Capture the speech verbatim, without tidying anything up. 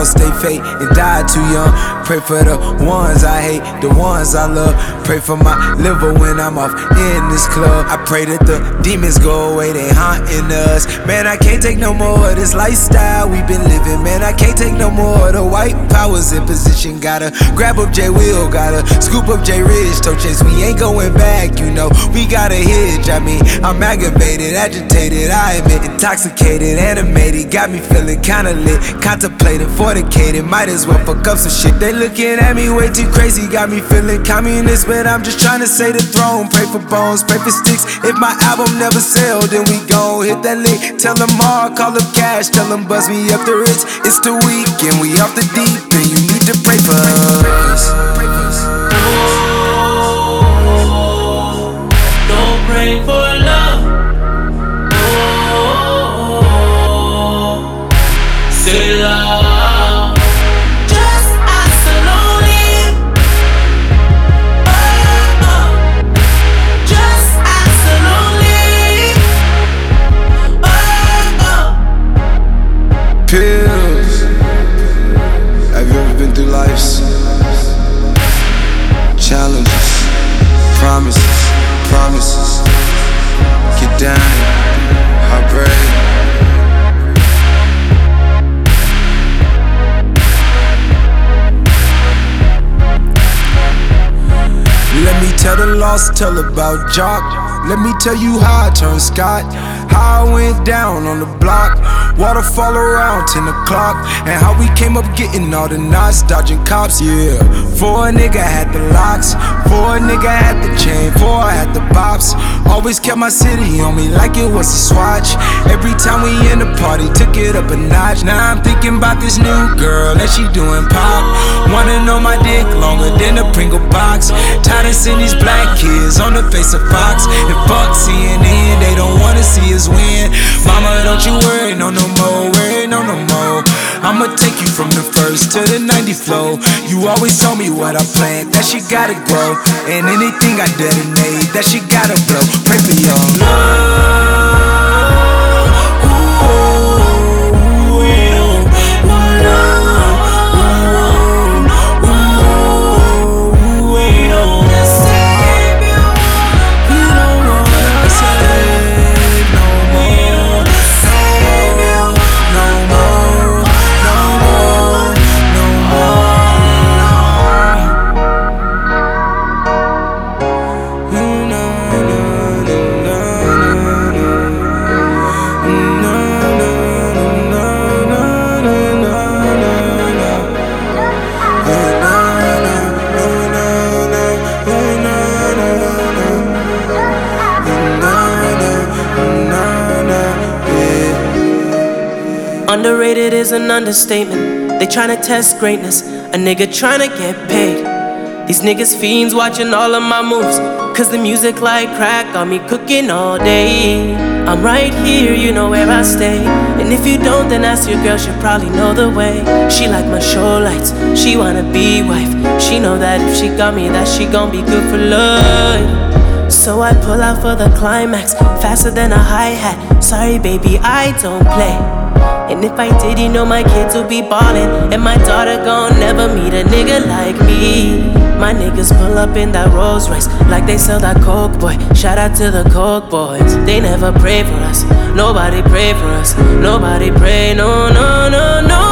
lost they fate and died too young. Pray for the ones I hate, the ones I love. Pray for my liver when I'm off in this club. I pray that the demons go away, they haunting us. Man, I can't take no more of this lifestyle we've been living. Man, I can't take no more of the white powers in position. Gotta grab up J Will, gotta scoop up J Ridge. Toe chase, we ain't going back, you know. We got a hitch. I mean, I'm aggravated, agitated, I admit. Intoxicated, animated, got me feeling kinda lit. Contemplating, fornicated, might as well fuck up some shit. They looking at me way too crazy, got me feeling communist, but I'm just trying to say the throne. Pray for bones, pray for sticks. If my album never sell, then we gon' hit that lick. Tell them all, call up cash, tell them buzz me up the rich. It's the weekend, we off the deep, and you need to pray for us. Oh, don't pray for love. Oh, say love. Pills. Have you ever been through life's challenges, promises, promises? Get down, heartbreak. Let me tell the lost tale about Jock. Let me tell you how I turned Scott. How I went down on the block. Waterfall around ten o'clock. And how we came up getting all the knots, dodging cops, yeah. Four nigga had the locks, four nigga had the chain, four had the bops. Always kept my city on me like it was a swatch. Every time we in the party, took it up a notch. Now I'm thinking about this new girl and she doing pop. Wanna know my dick longer than a Pringle box. Tired of seeing these black kids on the face of Fox. And fuck C N N, they don't wanna see us win. Mama, don't you worry, no no more, worry, no no more. I'ma take you from the first to the ninety flow. You always told me what I plant, that shit gotta grow. And anything I detonate, that shit gotta blow. Pray for your love. Underrated is an understatement. They tryna test greatness, a nigga tryna get paid. These niggas fiends watching all of my moves, cause the music like crack got me cooking all day. I'm right here, you know where I stay. And if you don't, then ask your girl, she'll probably know the way. She like my show lights, she wanna be wife. She know that if she got me, that she gon' be good for life. So I pull out for the climax, faster than a hi-hat. Sorry baby, I don't play. And if I did, you know my kids will be ballin'. And my daughter gon' never meet a nigga like me. My niggas pull up in that Rolls Royce like they sell that Coke, boy. Shout out to the Coke boys. They never pray for us, nobody pray for us. Nobody pray, no, no, no, no.